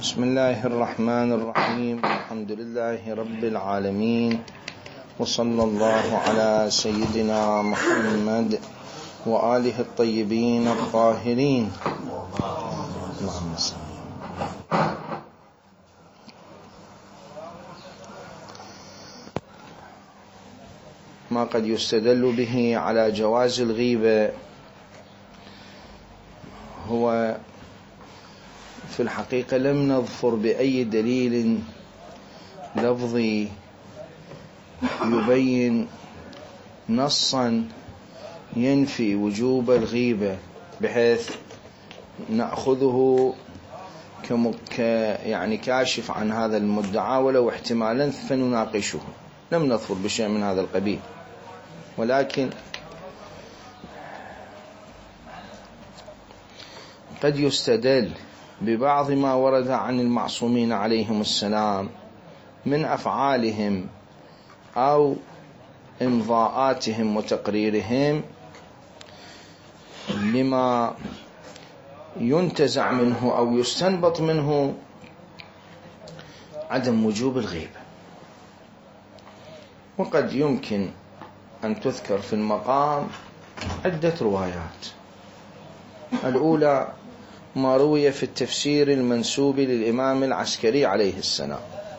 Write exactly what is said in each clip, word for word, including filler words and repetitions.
بسم الله الرحمن الرحيم. الحمد لله رب العالمين، وصلى الله على سيدنا محمد وآله الطيبين الطاهرين. اللهم صل. ما قد يستدل به على جواز الغيبة هو في الحقيقة لم نظفر بأي دليل لفظي يبين نصا ينفي وجوب الغيبة بحيث نأخذه كمك يعني كاشف عن هذا المدعى ولو احتمالا فنناقشه. لم نظفر بشيء من هذا القبيل، ولكن قد يستدل ببعض ما ورد عن المعصومين عليهم السلام من أفعالهم أو إمضاءاتهم وتقريرهم لما ينتزع منه أو يستنبط منه عدم وجوب الغيبة. وقد يمكن أن تذكر في المقام عدة روايات. الأولى ما روي في التفسير المنسوب للإمام العسكري عليه السلام،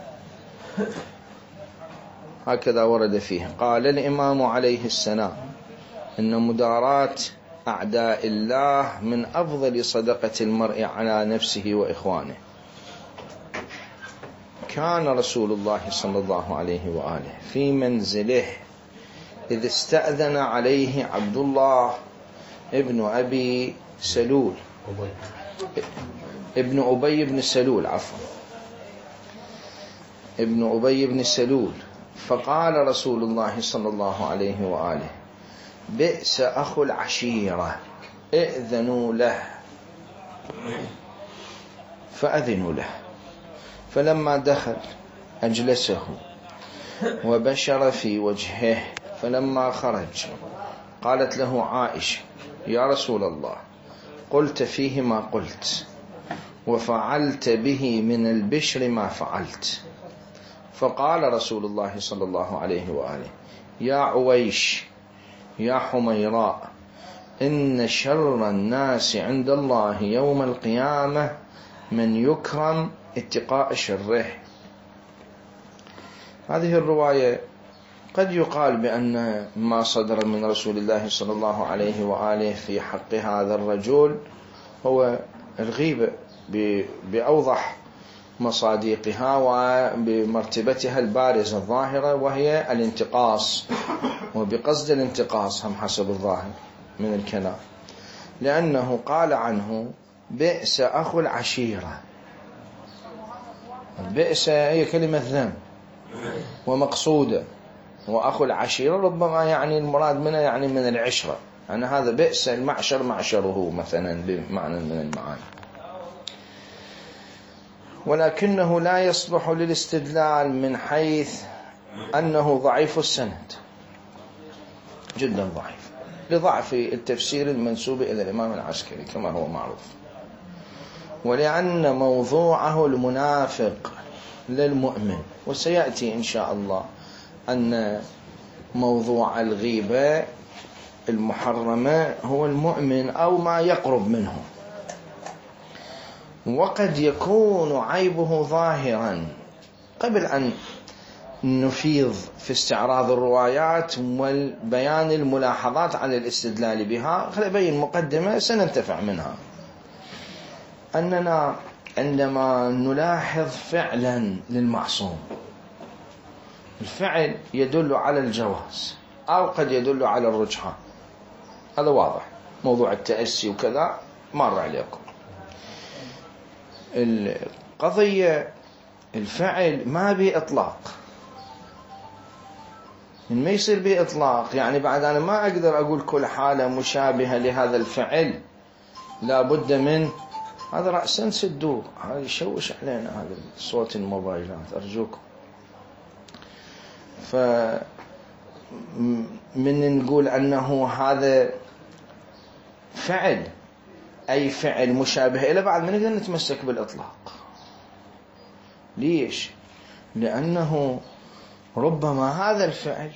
هكذا ورد فيه: قال الإمام عليه السلام إن مداراة أعداء الله من أفضل صدقة المرء على نفسه وإخوانه. كان رسول الله صلى الله عليه وآله في منزله إذ استأذن عليه عبد الله ابن أبي سلول ابن أبي بن سلول عفوا ابن أبي بن سلول فقال رسول الله صلى الله عليه وآله: بئس أخو العشيرة، ائذنوا له. فأذنوا له، فلما دخل أجلسه وبشر في وجهه، فلما خرج قالت له عائشة: يا رسول الله، قلت فيه ما قلت وفعلت به من البشر ما فعلت. فقال رسول الله صلى الله عليه وآله: يا عويش، يا حميراء، إن شر الناس عند الله يوم القيامة من يكرم اتقاء شره. هذه الرواية قد يقال بأن ما صدر من رسول الله صلى الله عليه وآله في حق هذا الرجل هو الغيبة بأوضح مصادقها وبمرتبتها البارزة الظاهرة، وهي الانتقاص، وبقصد الانتقاص هم حسب الظاهر من الكلام، لأنه قال عنه: بئس أخو العشيرة. بئس هي كلمة ذم ومقصودة، وأخو العشيرة ربما يعني المراد منها يعني من العشرة، يعني هذا بئس المعشر معشره مثلا بمعنى من المعاني. ولكنه لا يصلح للاستدلال من حيث أنه ضعيف السند، جدا ضعيف، لضعف التفسير المنسوب إلى الإمام العسكري كما هو معروف، ولأن موضوعه المنافق للمؤمن. وسيأتي إن شاء الله أن موضوع الغيبة المحرمة هو المؤمن أو ما يقرب منه، وقد يكون عيبه ظاهرا. قبل أن نفيض في استعراض الروايات والبيان الملاحظات على الاستدلال بها، خلينا نبين مقدمة سننتفع منها. أننا عندما نلاحظ فعلا للمعصوم، الفعل يدل على الجواز أو قد يدل على الرجحان، هذا واضح. موضوع التأسي وكذا مر عليكم. القضية الفعل ما بإطلاق، من ما يصير بإطلاق يعني بعد أنا ما أقدر أقول كل حالة مشابهة لهذا الفعل، لا بد من هذا. رأسا سدوه، هذا يشوش علينا هذا صوت الموبايلات أرجوكم. فمن نقول أنه هذا فعل أي فعل مشابه إلى بعد ما نقدر نتمسك بالإطلاق. ليش؟ لأنه ربما هذا الفعل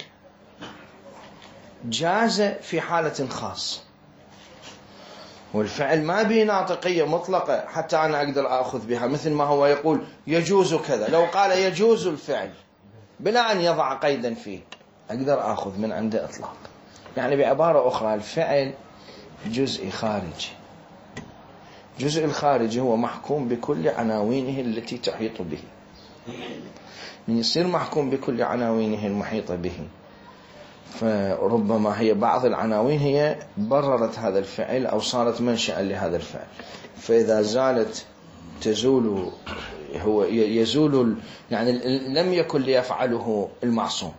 جاز في حالة خاصة، والفعل ما به ناطقية مطلقة حتى أنا أقدر أخذ بها، مثل ما هو يقول يجوز كذا، لو قال يجوز الفعل بلا أن يضع قيدا فيه أقدر أخذ من عنده إطلاق. يعني بعبارة أخرى الفعل جزء خارجي، الجزء الخارجي هو محكوم بكل عناوينه التي تحيط به، من يصير محكوم بكل عناوينه المحيطة به، فربما هي بعض العناوين هي بررت هذا الفعل أو صارت منشأ لهذا الفعل، فإذا زالت تزول، هو يزول، يعني لم يكن ليفعله المعصوم،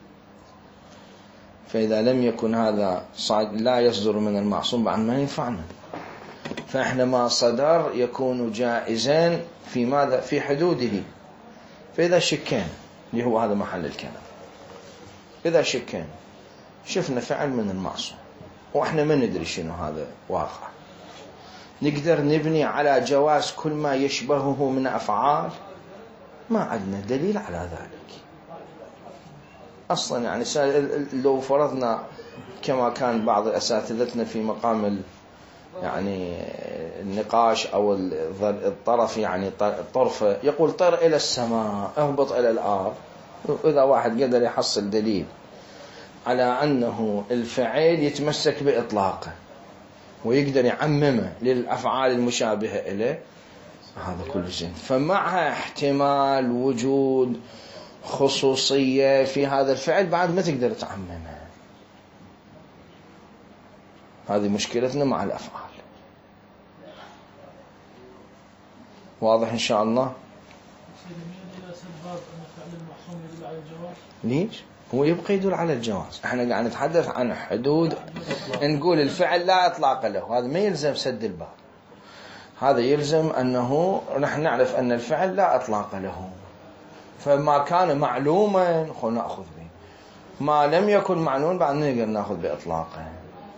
فإذا لم يكن هذا لا يصدر من المعصوم بعد ما ينفعنا، فإحنا ما صدر يكون جائزا في ماذا؟ في حدوده. فإذا شكين اللي هو هذا محل الكلام، إذا شكين شفنا فعل من المعصوم وإحنا ما ندري شنو هذا واقع، نقدر نبني على جواز كل ما يشبهه من أفعال؟ ما عندنا دليل على ذلك أصلا. يعني لو فرضنا كما كان بعض أساتذتنا في مقام يعني النقاش أو الطرف، يعني الطرف يقول طر إلى السماء اهبط إلى الأرض، إذا واحد قدر يحصل دليل على أنه الفعل يتمسك بإطلاقه ويقدر يعممه للأفعال المشابهة إليه، هذا كل زين. فمع احتمال وجود خصوصية في هذا الفعل بعد ما تقدر تعممه، هذه مشكلتنا مع الأفعال. واضح إن شاء الله؟ ليش؟ هو يبقى يدل على الجواز، احنا قاعد نتحدث عن حدود، نقول الفعل لا إطلاق له، هذا ما يلزم سد الباب، هذا يلزم أنه نحن نعرف أن الفعل لا إطلاق له، فما كان معلوما خو نأخذ به، ما لم يكن معلوم بعد نقدر نأخذ بإطلاقه.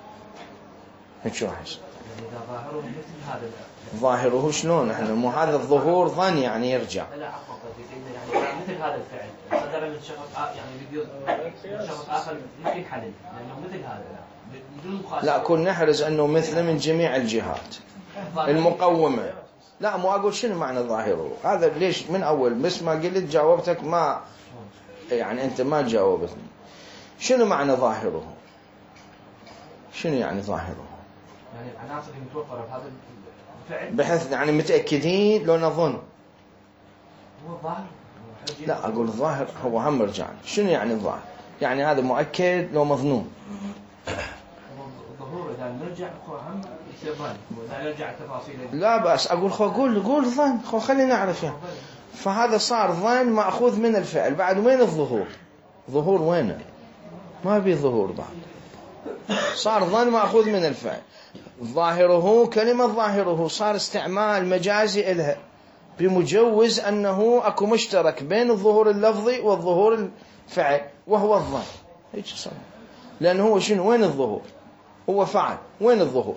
هيك شو أحس؟ ظاهره مثل هذا، ظاهره شلون؟ احنا مو هذا الظهور ظن يعني يرجع. لا عفوا يعني مثل هذا الفعل صدر من شخص يعني بيجوز شخص آخر يمكن حلل لأنه مثل هذا بدون مخالفة. لا كن نحرز أنه مثل من جميع الجهات المقومة. لا مو أقول شنو معنى ظاهره هذا، ليش من أول بس ما قلت جاوبتك ما يعني أنت ما جاوبتني. شنو معنى ظاهره؟ شنو يعني ظاهره؟ يعني العناصر المتوفرة في هذا الفعل بحيث يعني متأكدين لو نظن هو ظاهر. لا أقول الظاهر هو هم رجع، شنو يعني الظاهر؟ يعني هذا مؤكد لو مظنون. الظهور إذا نرجع هم يصير ظن، وإذا نرجع التفاصيل لا بأس. أقول خو قول قول ظن، خو خلينا نعرف يعني. فهذا صار ظن مأخوذ من الفعل، بعد وين الظهور؟ ظهور وينه؟ ما بي ظهور بعد، صار ظن مأخوذ من الفعل. ظاهره كلمة ظاهره صار استعمال مجازي إلها بمجوز أنه أكو مشترك بين الظهور اللفظي والظهور الفعل وهو الظن. هيك صار، لأنه هو شنو؟ وين الظهور؟ هو فعل، وين الظهور؟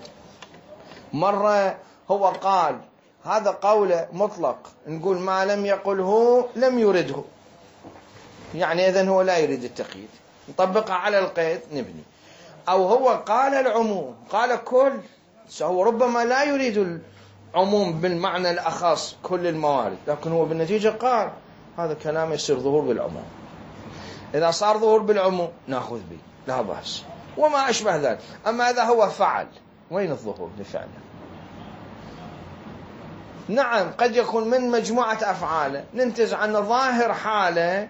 مرة هو قال هذا قوله مطلق، نقول ما لم يقله لم يرده، يعني إذن هو لا يريد التقييد، نطبقها على القيد نبني. أو هو قال العموم، قال كل، هو ربما لا يريد العموم بالمعنى الأخص كل الموارد، لكن هو بالنتيجة قال هذا كلام يصير ظهور بالعموم. إذا صار ظهور بالعموم نأخذ به لا بأس وما أشبه ذلك. أما إذا هو فعل، وين الظهور لفعله؟ نعم قد يكون من مجموعة أفعاله ننتج عن ظاهر حاله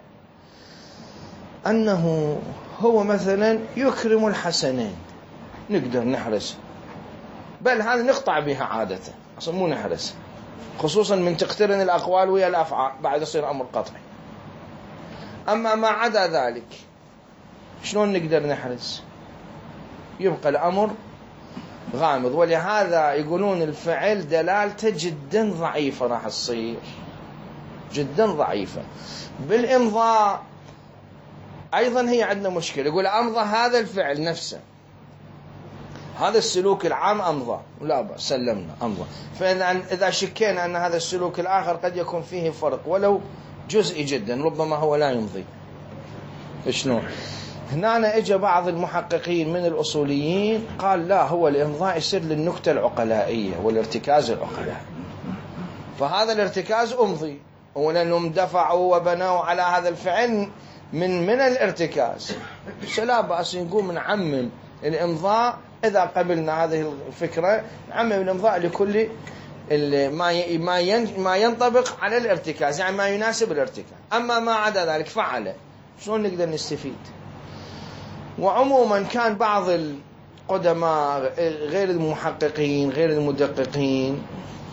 أنه هو مثلا يكرم الحسنين، نقدر نحرس، بل هذا نقطع بها عادة أصلا مو نحرس، خصوصا من تقترن الأقوال ويا الأفعال بعد يصير أمر قطعي. أما ما عدا ذلك شلون نقدر نحرس؟ يبقى الأمر غامض. ولهذا يقولون الفعل دلالته جدا ضعيفة، راح تصير جدا ضعيفة. بالإمضاء أيضا هي عندنا مشكلة، يقول أمضى هذا الفعل نفسه، هذا السلوك العام أمضى لا بأس سلمنا أمضى. فإذا إذا شكينا أن هذا السلوك الآخر قد يكون فيه فرق ولو جزئي جدا ربما هو لا يمضي. شلون؟ هنا اجى بعض المحققين من الأصوليين قال لا، هو الإمضاء يصير للنكتة العقلائية والارتكاز العقلائي، فهذا الارتكاز أمضي، ولأنهم دفعوا وبنوا على هذا الفعل من من الارتكاز. لا بأس نقوم نعمم الإمضاء إذا قبلنا هذه الفكرة، نعمم الإمضاء لكل ما ما ينطبق على الارتكاز، يعني ما يناسب الارتكاز. أما ما عدا ذلك فعل، شلون نقدر نستفيد؟ وعموما كان بعض القدماء غير المحققين غير المدققين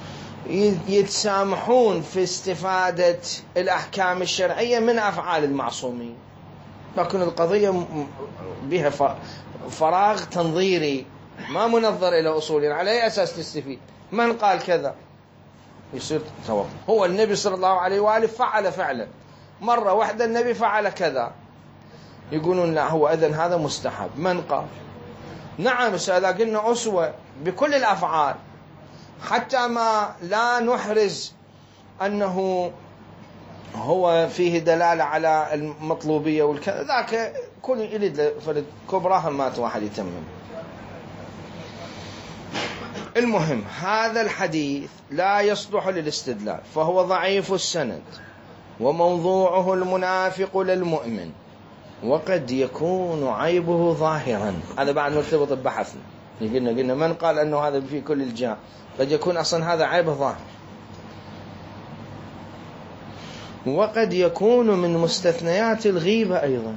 يتسامحون في استفادة الأحكام الشرعية من أفعال المعصومين، لكن القضية بها فراغ تنظيري ما منظر إلى أصول. على أي أساس تستفيد؟ من قال كذا؟ يصير توقف. هو النبي صلى الله عليه وآله فعل فعلا مرة واحدة، النبي فعل كذا، يقولون لا هو إذن هذا مستحب. من قال؟ نعم، إذا قلنا أسوة بكل الأفعال حتى ما لا نحرز أنه هو فيه دلالة على المطلوبية والكذا، ذاك كل يريد فرد كبراها مات واحد يتمم. المهم هذا الحديث لا يصلح للاستدلال، فهو ضعيف السند وموضوعه المنافق للمؤمن، وقد يكون عيبه ظاهرا. هذا بعد مرتبط ببحثنا، قلنا قلنا من قال أنه هذا في كل الجهة، قد يكون أصلا هذا عيب ظاهر. وقد يكون من مستثنيات الغيبة أيضا،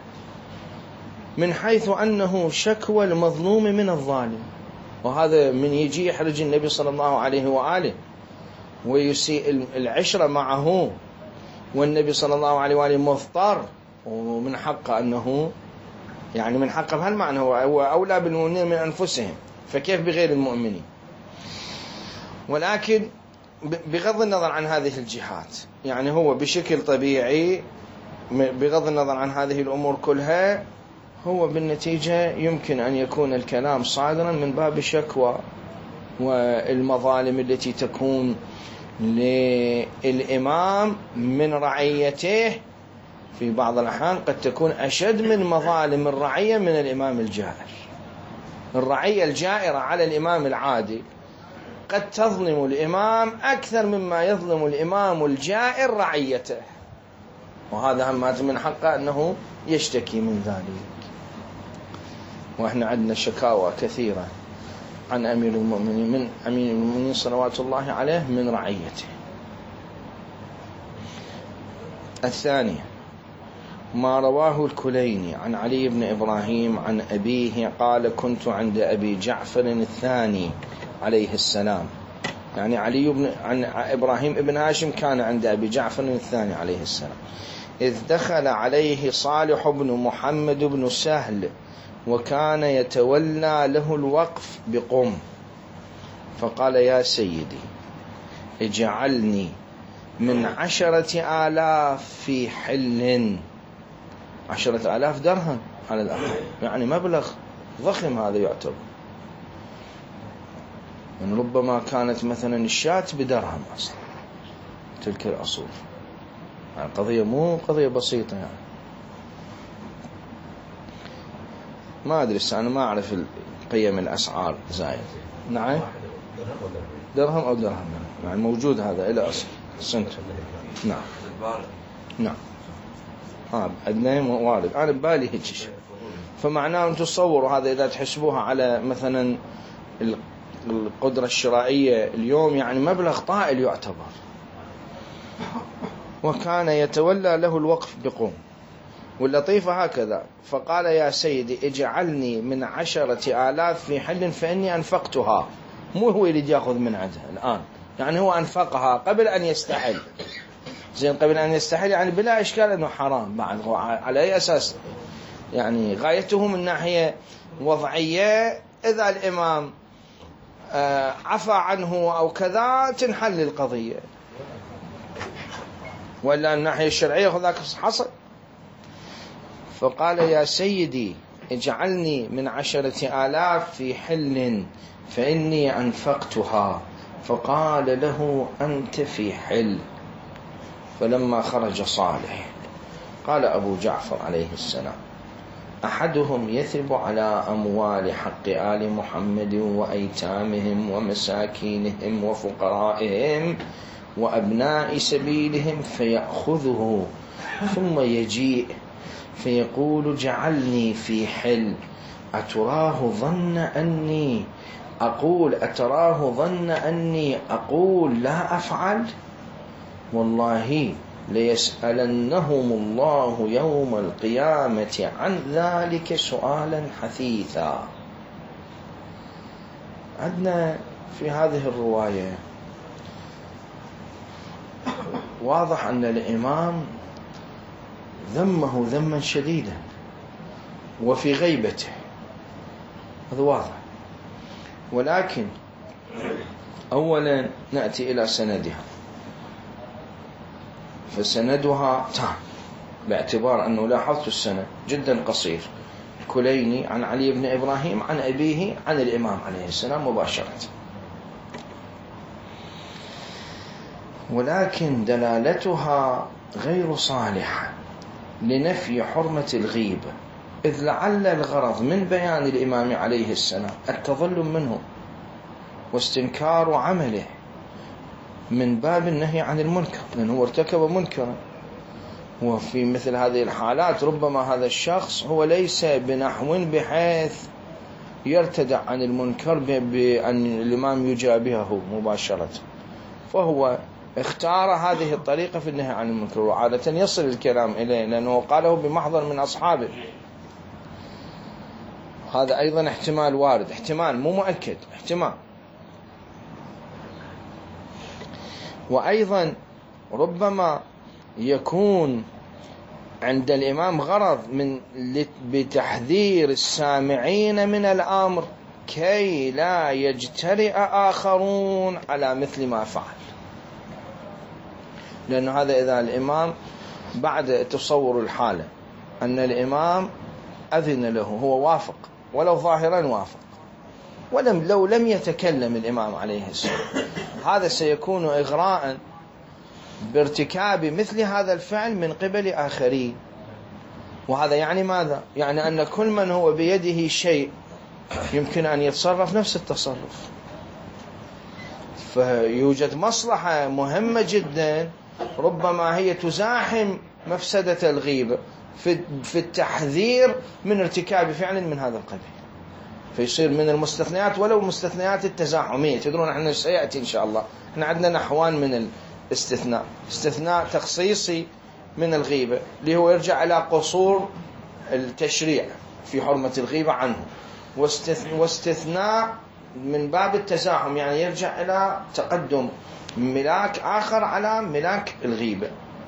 من حيث أنه شكوى المظلوم من الظالم، وهذا من يجي يحرج النبي صلى الله عليه وآله ويسيء العشرة معه، والنبي صلى الله عليه وآله مضطر، ومن حقه أنه يعني من حقه بهالمعنى هو أولى بالمؤمنين من أنفسهم، فكيف بغير المؤمنين؟ ولكن بغض النظر عن هذه الجهات، يعني هو بشكل طبيعي بغض النظر عن هذه الأمور كلها، هو بالنتيجة يمكن أن يكون الكلام صادرا من باب الشكوى، والمظالم التي تكون للإمام من رعيته في بعض الأحيان قد تكون أشد من مظالم الرعية من الإمام الجائر. الرعية الجائرة على الإمام العادل قد تظلم الإمام أكثر مما يظلم الإمام الجائر رعيته، وهذا هم من حقه أنه يشتكي من ذلك. وإحنا عندنا شكاوى كثيرة عن أمير المؤمنين من أمير المؤمنين صلوات الله عليه من رعيته. الثانية ما رواه الكليني عن علي بن إبراهيم عن أبيه قال كنت عند أبي جعفر الثاني عليه السلام، يعني علي بن عن إبراهيم ابن هاشم كان عند أبي جعفر الثاني عليه السلام، إذ دخل عليه صالح بن محمد بن سهل وكان يتولى له الوقف بقم، فقال يا سيدي اجعلني من عشرة آلاف في حل، عشرة آلاف درهم على الأقل، يعني مبلغ ضخم هذا يعتبر، يعني ربما كانت مثلا الشاة بدرهم أصلا تلك الأصول، يعني قضية مو قضية بسيطة، يعني ما أدري أنا ما أعرف قيم الأسعار زايد. نعم درهم أو درهم، يعني موجود هذا إلى أصل سنت. نعم نعم ها أدنى وارد. أنا ببالي هيك شيء، فمعناه أن تصوروا هذا إذا تحسبوها على مثلا القدرة الشرائية اليوم، يعني مبلغ طائل يعتبر. وكان يتولى له الوقف بقوم. واللطيفة هكذا، فقال يا سيدي اجعلني من عشرة آلاف في حل فإني أنفقتها، مو هو اللي يأخذ من عندها الآن، يعني هو أنفقها قبل أن يستحل. زين قبل أن يستحل يعني بلا إشكال أنه حرام بعد. على أي أساس؟ يعني غايته من ناحية وضعية، إذا الإمام عفى عنه أو كذا تنحل القضية، ولا الناحية الشرعية هذاك حصل. فقال يا سيدي اجعلني من عشرة آلاف في حل فإني أنفقتها. فقال له أنت في حل. فلما خرج صالح قال أبو جعفر عليه السلام أحدهم يثب على أموال حق آل محمد وأيتامهم ومساكينهم وفقرائهم وأبناء سبيلهم فيأخذه ثم يجيء فيقول جعلني في حل أتراه ظن أني أقول أتراه ظن أني أقول لا أفعل والله ليسألنهم الله يوم القيامة عن ذلك سؤالا حثيثا. عندنا في هذه الرواية واضح أن الإمام ذمه ذما شديدا وفي غيبته، هذا واضح. ولكن أولا نأتي إلى سندها، فسندها تام باعتبار أنه لاحظت السند جدا قصير، كليني عن علي بن إبراهيم عن أبيه عن الإمام عليه السلام مباشرة. ولكن دلالتها غير صالحة لنفي حرمة الغيبة، إذ لعل الغرض من بيان الإمام عليه السلام التظلم منه واستنكار عمله من باب النهي عن المنكر، لأنه ارتكب منكرا. وفي مثل هذه الحالات ربما هذا الشخص هو ليس بنحو بحيث يرتدع عن المنكر بأن الإمام يجابهه مباشرة، فهو اختار هذه الطريقة في النهي عن المنكر، وعادة يصل الكلام إليه لأنه قاله بمحضر من أصحابه. هذا أيضا احتمال وارد، احتمال مو مؤكد، احتمال. وأيضا ربما يكون عند الإمام غرض من بتحذير السامعين من الأمر كي لا يجترئ آخرون على مثل ما فعل، لأنه هذا إذا الإمام بعد تصور الحالة أن الإمام أذن له، هو وافق ولو ظاهرا وافق، ولم لو لم يتكلم الإمام عليه السلام، هذا سيكون إغراء بارتكاب مثل هذا الفعل من قبل آخرين. وهذا يعني ماذا؟ يعني أن كل من هو بيده شيء يمكن أن يتصرف نفس التصرف، فيوجد مصلحة مهمة جدا ربما هي تزاحم مفسدة الغيبة في التحذير من ارتكاب فعل من هذا القبيل، فيصير من المستثنيات ولو مستثنيات التزاحمية. تدرون احنا سيأتي إن شاء الله، احنا عندنا نحوان من الاستثناء: استثناء تخصيصي من الغيبة اللي هو يرجع إلى قصور التشريع في حرمة الغيبة عنه، واستثناء من باب التزاحم يعني يرجع إلى تقدم ملاك آخر على ملاك الغيبة.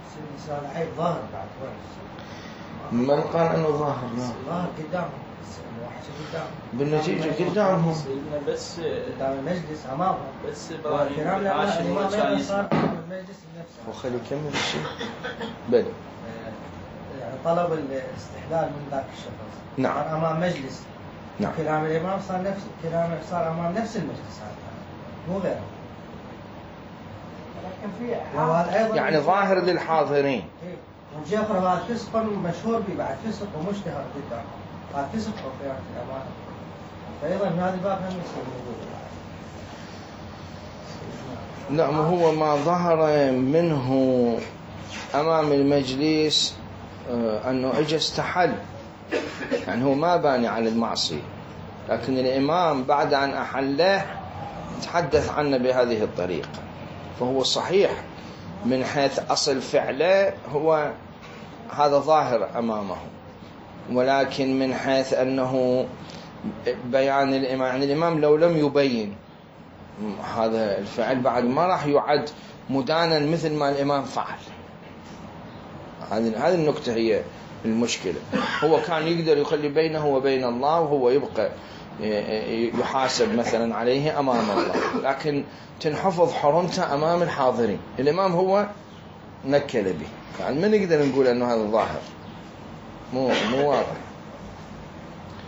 من قال أنه ظاهر؟ لا، ظاهر قدامهم، بالنتيجة قدامهم، بس قدام المجلس أمامهم، بس والكلام الإمام صار المجلس نفسه. وخلي يكمل الشيء. بل طلب الاستحلال من ذاك الشخص نعم صار أمام مجلس. نعم. كلام الإمام صار نفس كلامه، صار أمام نفس المجلس هذا مو غيره. يعني ظاهر للحاضرين. وجاء هذا فسق مشهور به بعد، فسق ومشتهر جدا، هذا فسق وخيانة الأمانة، فأيضا هذا الباب هم يصير موجود. نعم، هو ما ظهر منه أمام المجلس أنه إجا استحل، يعني هو ما باني على المعصية، لكن الإمام بعد أن أحله تحدث عنه بهذه الطريقة، فهو صحيح من حيث أصل فعله هو هذا ظاهر أمامه، ولكن من حيث أنه بيان الإمام، يعني الإمام لو لم يبين هذا الفعل بعد ما راح يعد مدانا مثل ما الإمام فعل. هذه هذه النقطة هي المشكلة. هو كان يقدر يخلي بينه وبين الله وهو يبقى يحاسب مثلا عليه أمام الله، لكن تنحفظ حرمته أمام الحاضرين. الإمام هو نكل به، يعني ما نقدر نقول أنه هذا ظاهر، مو مو واضح.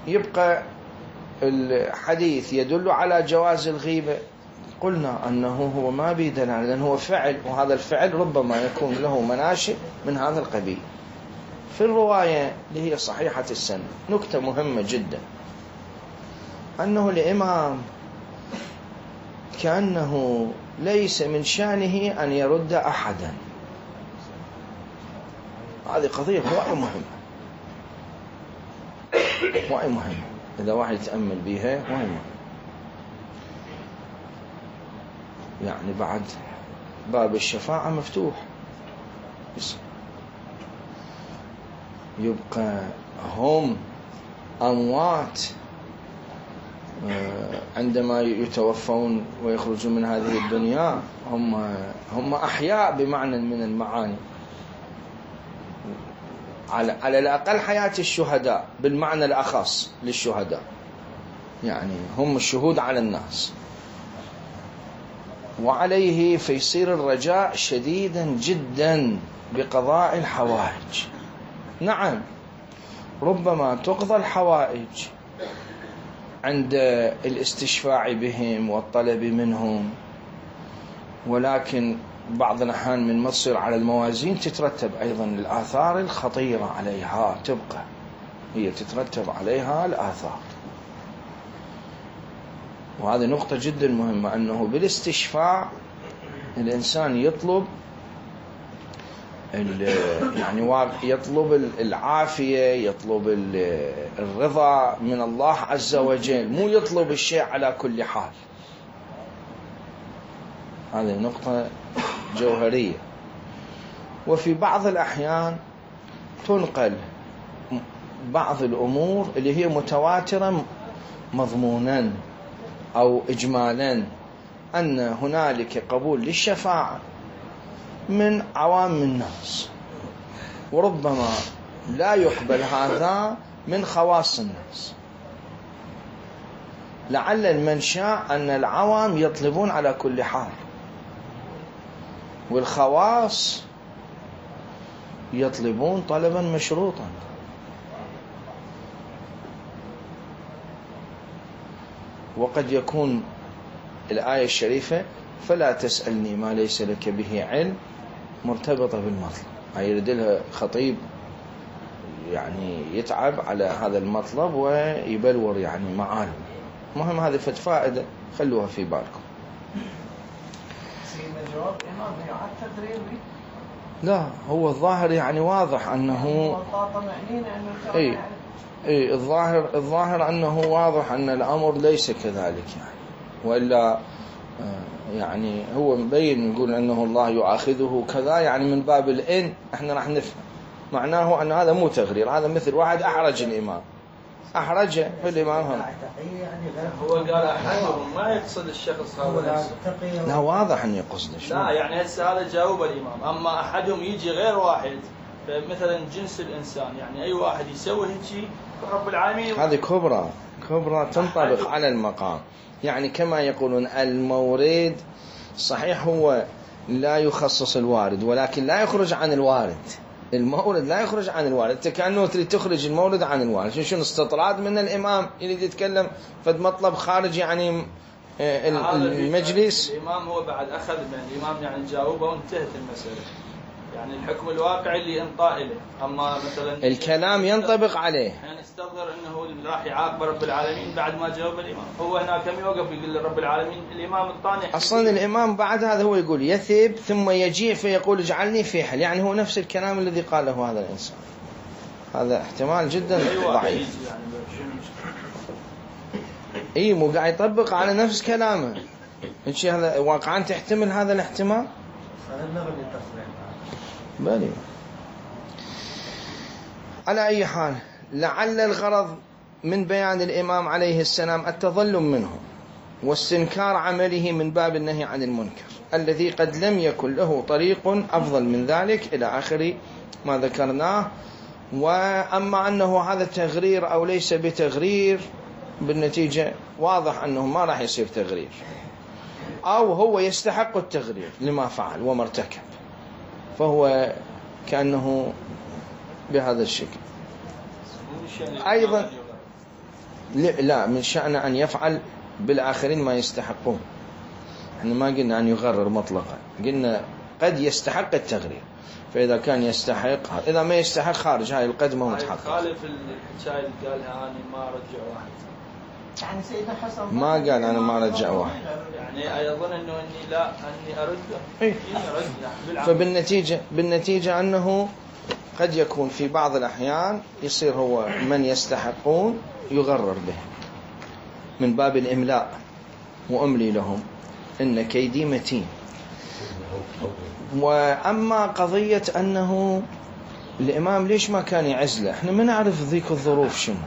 يبقى الحديث يدل على جواز الغيبة. قلنا أنه هو ما بيدل، لأنه هو فعل، وهذا الفعل ربما يكون له مناشئ من هذا القبيل. في الرواية اللي هي صحيحة السند نكتة مهمة جدا، أنه الإمام كأنه ليس من شأنه أن يرد أحدا. هذه قضية وايد مهمة، وايد مهمة، إذا واحد يتأمل بها وايد مهمة. يعني بعد باب الشفاعة مفتوح، يبقى هم أموات عندما يتوفون ويخرجون من هذه الدنيا، هم هم أحياء بمعنى من المعاني، على على الأقل حياة الشهداء بالمعنى الأخص للشهداء، يعني هم الشهود على الناس. وعليه فيصير الرجاء شديدا جدا بقضاء الحوائج. نعم ربما تقضى الحوائج عند الاستشفاع بهم والطلب منهم، ولكن بعض الأحيان من ما تصير على الموازين تترتب أيضا الآثار الخطيرة عليها، تبقى هي تترتب عليها الآثار. وهذه نقطة جدا مهمة، أنه بالاستشفاع الإنسان يطلب يعني يطلب العافية، يطلب الرضا من الله عز وجل، مو يطلب الشيء على كل حال. هذه نقطة جوهرية. وفي بعض الأحيان تنقل بعض الأمور اللي هي متواترة مضمونا أو إجمالا، أن هنالك قبول للشفاعة من عوام الناس، وربما لا يقبل هذا من خواص الناس. لعل المنشأ أن العوام يطلبون على كل حال، والخواص يطلبون طلبا مشروطا. وقد يكون الآية الشريفة فلا تسألني ما ليس لك به علم مرتبطة بالمطلب، هاي يريد لها خطيب يعني يتعب على هذا المطلب ويبلور يعني معاني. مهم هذه فائدة خلوها في بالكم. جواب الإمام يعد تدريبي؟ لا، هو الظاهر يعني واضح أنه اي اي الظاهر الظاهر أنه واضح أن الأمر ليس كذلك يعني، وإلا يعني هو مبين يقول أنه الله يؤاخذه كذا، يعني من باب الإن احنا راح نفهم معناه أن هذا مو تغرير، هذا مثل واحد أحرج الإمام، أحرجه في الإمام هم. هو قال أحدهم ما يقصد الشخص هذا، لا واضح أن يقصد. لا يعني هسه هذا جاوب الإمام، أما أحدهم يجي غير واحد مثلا جنس الإنسان، يعني أي واحد يسوي هيك رب العالمين. هذه كبرى كبرى تنطبق على المقام، يعني كما يقولون المورد صحيح هو لا يخصص الوارد، ولكن لا يخرج عن الوارد. المورد لا يخرج عن الوارد، انت كأنه تريد تخرج المورد عن الوارد. شو شنو استطراد من الإمام يريد يتكلم فد مطلب خارج يعني المجلس. الإمام هو بعد أخذ من الإمام يعني جاوبه وانتهت المسألة، يعني الحكم الواقعي اللي انطى له. أما مثلا الكلام ينطبق عليه، يعني نستظهر أنه اللي راح يعاقب رب العالمين بعد ما جاوب الإمام. هو هنا كم يوقف يقول رب العالمين الإمام الثاني. أصلا الإمام بعد هذا هو يقول يثب ثم يجيء فيقول اجعلني في حل، يعني هو نفس الكلام الذي قاله هذا الإنسان. هذا احتمال جدا ضعيف. يعني اي مو قاعد يطبق على نفس كلامه. انت هذا واقعا تحتمل هذا الاحتمال؟ بالي. على أي حال لعل الغرض من بيان الإمام عليه السلام التظلم منه واستنكار عمله من باب النهي عن المنكر الذي قد لم يكن له طريق أفضل من ذلك إلى آخر ما ذكرناه. وأما أنه هذا تغرير أو ليس بتغرير، بالنتيجة واضح أنه ما راح يصير تغرير، أو هو يستحق التغرير لما فعل وما ارتكب، فهو كأنه بهذا الشكل. أيضا لا، من شأنه أن يفعل بالآخرين ما يستحقون. احنا ما قلنا أن يغرر مطلقا، قلنا قد يستحق التغرير، فإذا كان يستحق، إذا ما يستحق خارج هاي القدمة متحقق. خالف الحكاية اللي قالها أنا ما رجع واحد، يعني سيدنا حسن ما قال أنا ما رجع واحد، يعني أيضا أنه أني لا أني أرده إيه؟ أرده. فبالنتيجة بالنتيجة أنه قد يكون في بعض الأحيان يصير هو من يستحقون يغرر به من باب الإملاء، وأملي لهم إن كيدي متين. وأما قضية أنه الإمام ليش ما كان يعزله، إحنا ما نعرف ذيك الظروف شنو.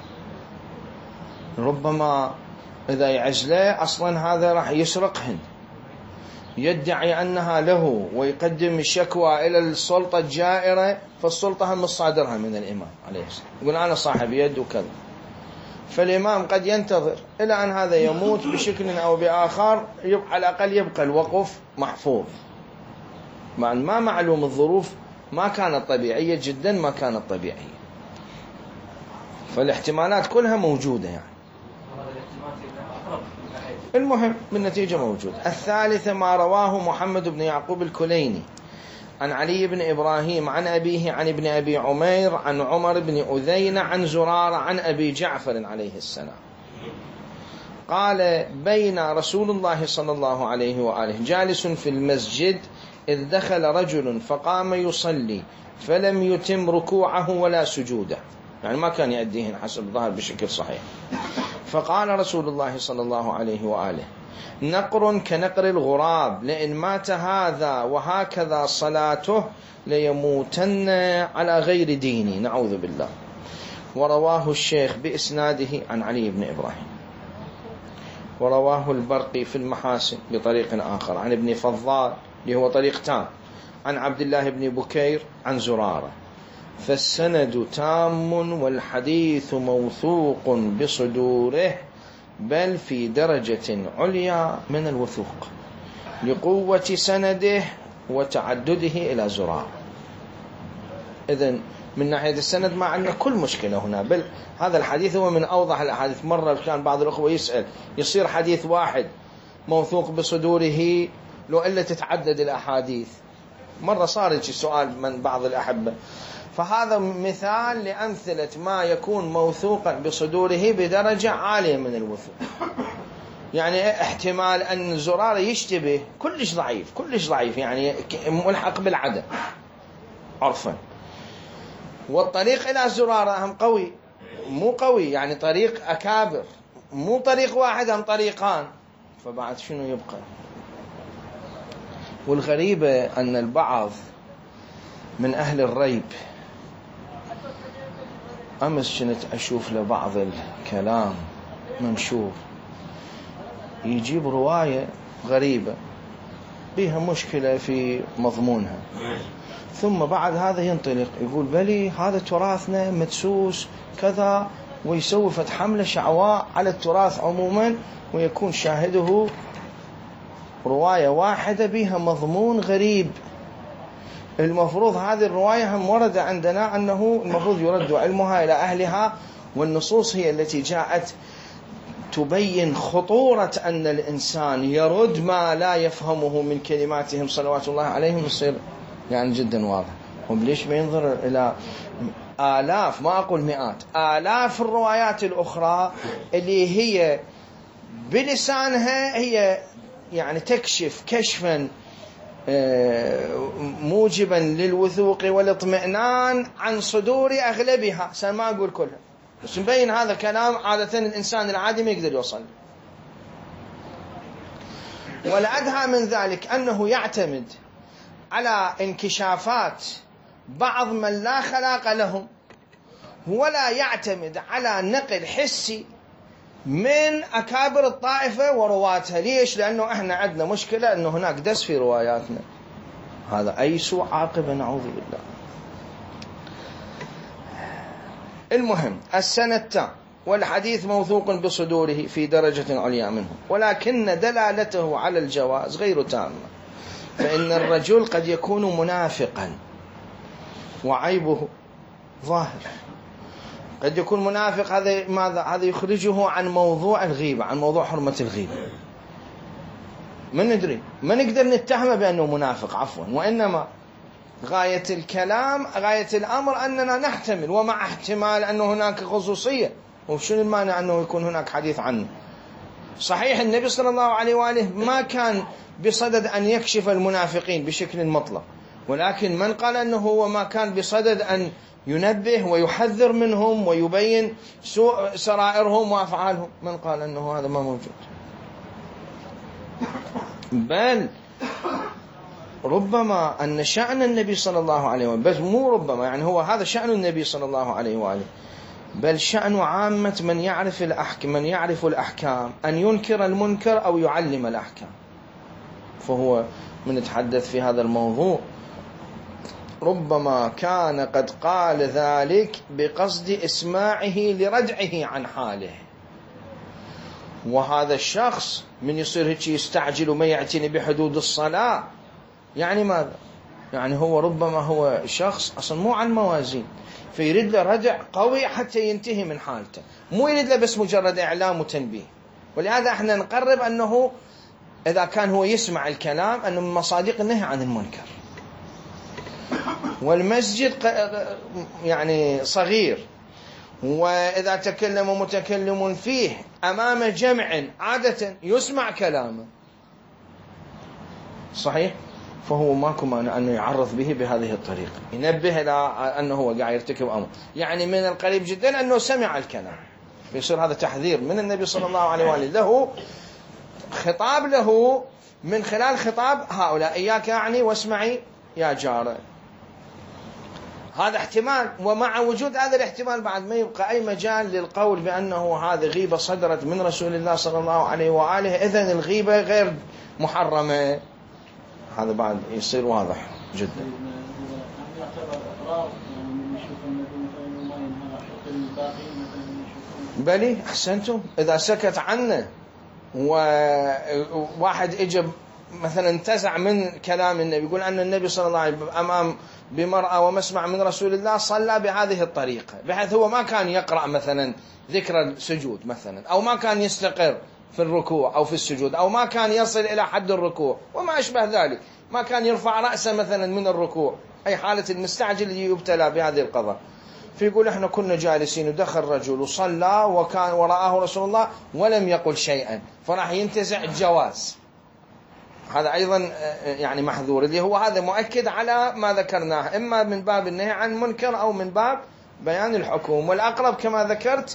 ربما إذا يعزله أصلا هذا راح يسرقهن، يدعي أنها له ويقدم الشكوى إلى السلطة الجائرة، فالسلطة هم مصادرها من الإمام عليه السلام، يقول أنا صاحب يد وكذا. فالإمام قد ينتظر إلى أن هذا يموت بشكل أو بآخر، على الأقل يبقى الوقف محفوظ، مع ما معلوم الظروف ما كانت طبيعية جدا، ما كانت طبيعية، فالاحتمالات كلها موجودة يعني. المهم بالنتيجة موجود. الثالثة ما رواه محمد بن يعقوب الكليني عن علي بن إبراهيم عن أبيه عن ابن أبي عمير عن عمر بن أذين عن زرارة عن أبي جعفر عليه السلام قال: بين رسول الله صلى الله عليه وآله جالس في المسجد إذ دخل رجل فقام يصلي فلم يتم ركوعه ولا سجوده، يعني ما كان يؤديهن حسب الظاهر بشكل صحيح. فقال رسول الله صلى الله عليه وآله: نقر كنقر الغراب، لئن مات هذا وهكذا صلاته ليموتن على غير ديني، نعوذ بالله. ورواه الشيخ بإسناده عن علي بن إبراهيم. ورواه البرقي في المحاسن بطريق آخر عن ابن فضال اللي هو طريق تام عن عبد الله بن بكير عن زرارة، فالسند تام والحديث موثوق بصدوره، بل في درجة عليا من الوثوق لقوة سنده وتعدده إلى زرارة. إذن من ناحية السند ما عندنا كل مشكلة هنا، بل هذا الحديث هو من أوضح الأحاديث. مرة كان بعض الأخوة يسأل يصير حديث واحد موثوق بصدوره لو إلا تتعدد الأحاديث، مرة صار يجي سؤال من بعض الأحبة، فهذا مثال لأمثلة ما يكون موثوقا بصدوره بدرجة عالية من الوثوق. يعني احتمال أن زرارة يشتبه كلش ضعيف كلش ضعيف يعني ملحق بالعدم عرفا، والطريق إلى زرارة هم قوي مو قوي، يعني طريق أكابر مو طريق واحد، هم طريقان، فبعد شنو يبقى. والغريبة أن البعض من أهل الريب، أمس كنت أشوف لبعض الكلام منشور يجيب رواية غريبة بها مشكلة في مضمونها، ثم بعد هذا ينطلق يقول بلي هذا تراثنا مدسوس كذا، ويسوي فتح حملة شعواء على التراث عموما، ويكون شاهده رواية واحدة بها مضمون غريب. المفروض هذه الرواية هم ورد عندنا أنه المفروض يرد علمها إلى أهلها، والنصوص هي التي جاءت تبين خطورة أن الإنسان يرد ما لا يفهمه من كلماتهم صلوات الله عليهم، يصير يعني جدا واضح. وليش ما ينظر إلى آلاف، ما أقول مئات، آلاف الروايات الأخرى اللي هي بلسانها هي يعني تكشف كشفا موجبا للوثوق والاطمئنان عن صدور أغلبها، سما أقول كلها، بس مبين هذا كلام عادة الإنسان العادي ما يقدر يوصل. والأدهى من ذلك أنه يعتمد على انكشافات بعض من لا خلاق لهم، ولا يعتمد على نقل حسي من أكابر الطائفة ورواتها. ليش؟ لأنه إحنا عندنا مشكلة أنه هناك دس في رواياتنا، هذا أي سوء عاقبة نعوذ بالله. المهم السند تام والحديث موثوق بصدوره في درجة عليا منه، ولكن دلالته على الجواز غير تامة، فإن الرجل قد يكون منافقا وعيبه ظاهر، قد يكون منافق، هذا ماذا؟ هذا يخرجه عن موضوع الغيبة، عن موضوع حرمة الغيبة. ما ندري، ما نقدر نتهمه بأنه منافق عفوا، وإنما غاية الكلام، غاية الأمر أننا نحتمل، ومع احتمال أنه هناك خصوصية، وشنو المانع أنه يكون هناك حديث عنه. صحيح النبي صلى الله عليه وآله ما كان بصدد أن يكشف المنافقين بشكل مطلق، ولكن من قال أنه هو ما كان بصدد أن ينبه ويحذر منهم ويبين سوء سرائرهم وأفعالهم، من قال أنه هذا ما موجود؟ بل ربما أن شأن النبي صلى الله عليه وآله، بس مو ربما، يعني هو هذا شأن النبي صلى الله عليه وآله، بل شأن عامة من يعرف الأحكام، من يعرف الأحكام، أن ينكر المنكر أو يعلم الأحكام. فهو من يتحدث في هذا الموضوع ربما كان قد قال ذلك بقصد إسماعه لردعه عن حاله، وهذا الشخص من يصير هيك يستعجل وما يعتني بحدود الصلاة، يعني ماذا؟ يعني هو ربما هو شخص أصلا مو عن موازين، فيريد له ردع قوي حتى ينتهي من حالته، مو يريد له بس مجرد إعلام وتنبيه. ولهذا احنا نقرب أنه إذا كان هو يسمع الكلام أنه من مصادق النهي عن المنكر. والمسجد يعني صغير، وإذا تكلم متكلم فيه أمام جمع عادة يسمع كلامه، صحيح؟ فهو ماكو مانع أنه يعرض به بهذه الطريقة، ينبه إلى أنه هو قاعد يرتكب أمر، يعني من القريب جدا أنه سمع الكلام، فيصير هذا تحذير من النبي صلى الله عليه وآله له، خطاب له من خلال خطاب هؤلاء، إياك يعني واسمعي يا جارة. هذا احتمال، ومع وجود هذا الاحتمال بعد ما يبقى أي مجال للقول بأنه هذه غيبة صدرت من رسول الله صلى الله عليه وآله، إذن الغيبة غير محرمة. هذا بعد يصير واضح جدا. بلي أحسنتم، إذا سكت عنه وواحد إجا مثلا انتزع من كلام النبي، يقول أن النبي صلى الله عليه وسلم أمام بمرأة ومسمع من رسول الله صلى بهذه الطريقة، بحيث هو ما كان يقرأ مثلا ذكر السجود مثلا، أو ما كان يستقر في الركوع أو في السجود، أو ما كان يصل إلى حد الركوع وما أشبه ذلك، ما كان يرفع رأسه مثلا من الركوع، أي حالة المستعجل يبتلى بهذه القضاء. فيقول احنا كنا جالسين ودخل رجل وصلى وكان وراءه رسول الله ولم يقل شيئا، فراح ينتزع الجواز. هذا أيضا يعني محذور، اللي هو هذا مؤكد على ما ذكرناه، إما من باب النهي عن منكر أو من باب بيان الحكم، والأقرب كما ذكرت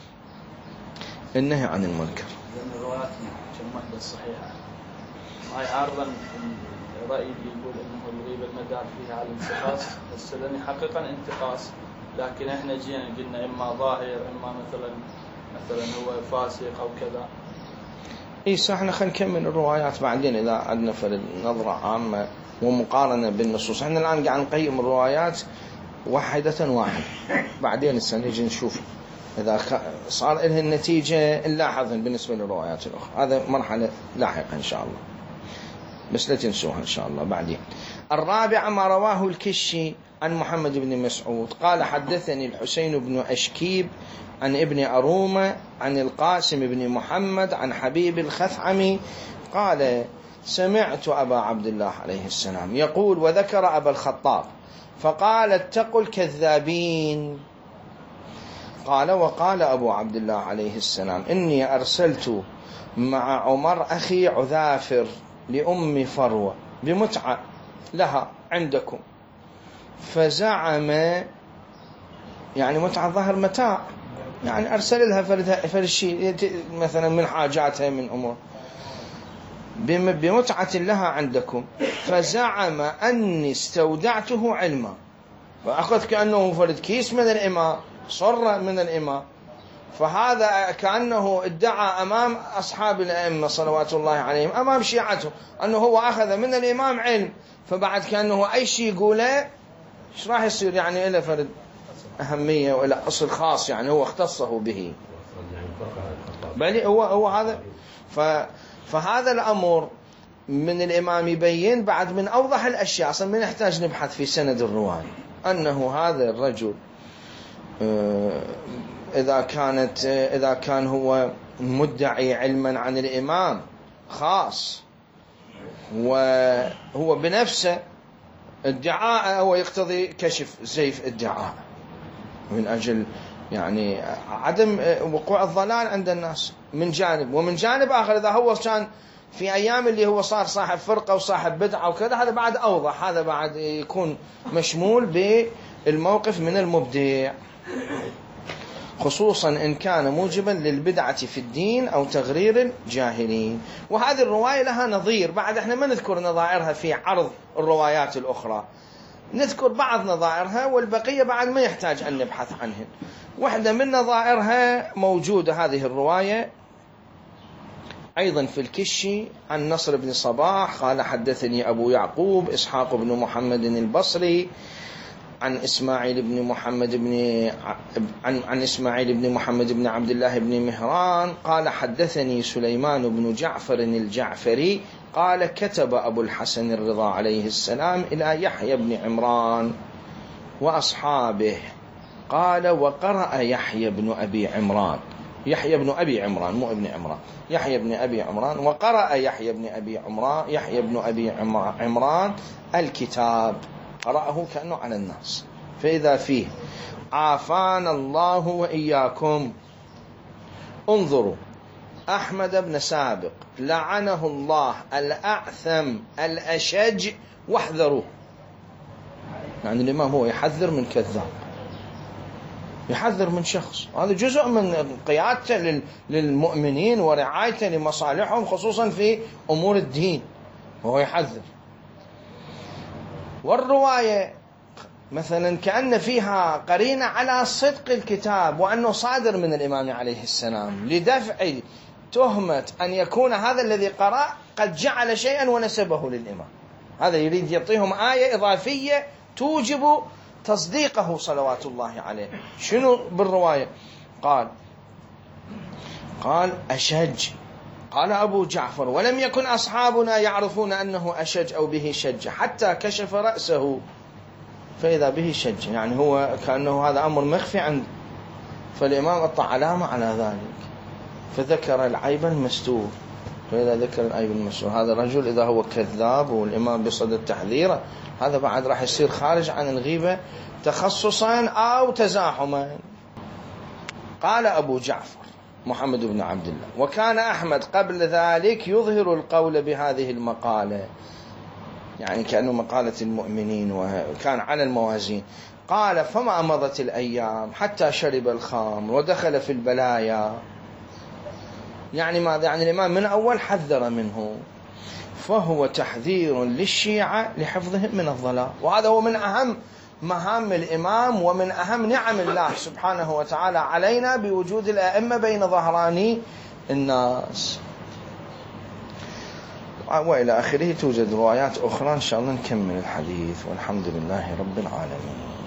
النهي عن المنكر. لأن الروايات جمعت الصحيحة ما يعارضا الرأي اللي يقول إنه الغيبة المدار فيها على الانتقاص، بس لأن حقيقة انتقاص، لكن إحنا جينا قلنا إما ظاهر إما مثلا مثلا هو فاسق أو كذا. إيسا احنا خلينا نكمل الروايات بعدين إذا عندنا فرد نظرة عامة ومقارنة بالنصوص. احنا الآن قاعد نقيم الروايات واحدة واحدة، بعدين السنة نجي نشوف إذا صار لها النتيجة نلاحظها بالنسبة للروايات الأخرى. هذا مرحلة لاحقة إن شاء الله، بس لا تنسوها إن شاء الله بعدين. الرابع ما رواه الكشي عن محمد بن مسعود قال حدثني الحسين بن أشكيب عن ابن أرومة عن القاسم بن محمد عن حبيب الخثعمي قال سمعت أبا عبد الله عليه السلام يقول وذكر أبا الخطاب فقال اتقوا الكذابين. قال وقال أبو عبد الله عليه السلام إني أرسلت مع عمر أخي عذافر لأم فروة بمتعة لها عندكم، فزعم يعني متعة ظهر متاع، يعني أرسل لها فرد شيء مثلا من حاجاتها من أمور بمتعة لها عندكم، فزعم أني استودعته علما، فأخذ كأنه فرد كيس من الإماء، صر من الإماء، فهذا كأنه ادعى أمام أصحاب الأئمة صلوات الله عليهم أمام شيعته أنه هو أخذ من الإمام علم، فبعد كأنه أي شيء يقوله إيش راح يصير يعني إلى فرد أهمية وإلى أصل خاص، يعني هو اختصه به. بل هو هو هذا ف فهذا الأمر من الإمام يبين بعد من أوضح الأشياء، أصلا ما نحتاج نبحث في سند الرواية، أنه هذا الرجل إذا كانت إذا كان هو مدعي علما عن الإمام خاص وهو بنفسه ادعاء هو يقتضي كشف زيف ادعاء من أجل يعني عدم وقوع الضلال عند الناس من جانب. ومن جانب آخر إذا هو كان في أيام اللي هو صار صاحب فرقة وصاحب بدعة وكذا، هذا بعد أوضح، هذا بعد يكون مشمول بالموقف من المبدع، خصوصا إن كان موجبا للبدعة في الدين أو تغرير الجاهلين. وهذه الرواية لها نظير بعد، احنا ما نذكر نظائرها في عرض الروايات الأخرى، نذكر بعض نظائرها والبقية بعد ما يحتاج أن نبحث عنهن. واحدة من نظائرها موجودة هذه الرواية أيضا في الكشي عن نصر بن صباح قال حدثني أبو يعقوب إسحاق بن محمد البصري عن إسماعيل بن محمد بن عن عن إسماعيل بن محمد بن عبد الله بن مهران قال حدثني سليمان بن جعفر الجعفري قال كتب أبو الحسن الرضا عليه السلام إلى يحيى بن عمران وأصحابه قال وقرأ يحيى بن أبي عمران، يحيى بن أبي عمران مو ابن عمران، يحيى بن أبي عمران، وقرأ يحيى بن أبي عمران يحيى بن أبي عمران الكتاب، قرأه كأنه على الناس، فإذا فيه عافانا الله وإياكم انظروا أحمد بن سابق لعنه الله الأعثم الأشج واحذروه. يعني الإمام هو يحذر من كذاب، يحذر من شخص، هذا جزء من قيادته للمؤمنين ورعايته لمصالحهم خصوصا في أمور الدين، وهو يحذر. والرواية مثلا كأن فيها قرينة على صدق الكتاب وأنه صادر من الإمام عليه السلام لدفع تهمة أن يكون هذا الذي قرأ قد جعل شيئا ونسبه للإمام. هذا يريد يعطيهم آية إضافية توجب تصديقه صلوات الله عليه. شنو بالرواية؟ قال قال أشج، قال أبو جعفر ولم يكن أصحابنا يعرفون أنه أشج أو به شج حتى كشف رأسه فإذا به شج، يعني هو كأنه هذا أمر مخفي عنده، فالإمام أعطى علامة على ذلك فذكر العيب المستور، فإذا ذكر العيب المستور هذا الرجل إذا هو كذاب والإمام بصدد تحذيره هذا بعد راح يصير خارج عن الغيبة تخصصا أو تزاحما. قال أبو جعفر محمد بن عبد الله وكان أحمد قبل ذلك يظهر القول بهذه المقالة، يعني كأنه مقالة المؤمنين وكان على الموازين. قال فما مضت الأيام حتى شرب الخمر ودخل في البلايا، يعني ماذا؟ يعني الإمام من أول حذر منه، فهو تحذير للشيعة لحفظهم من الضلال، وهذا هو من أهم مهام الإمام ومن أهم نعم الله سبحانه وتعالى علينا بوجود الأئمة بين ظهراني الناس. وإلى آخره. توجد روايات أخرى إن شاء الله نكمل الحديث، والحمد لله رب العالمين.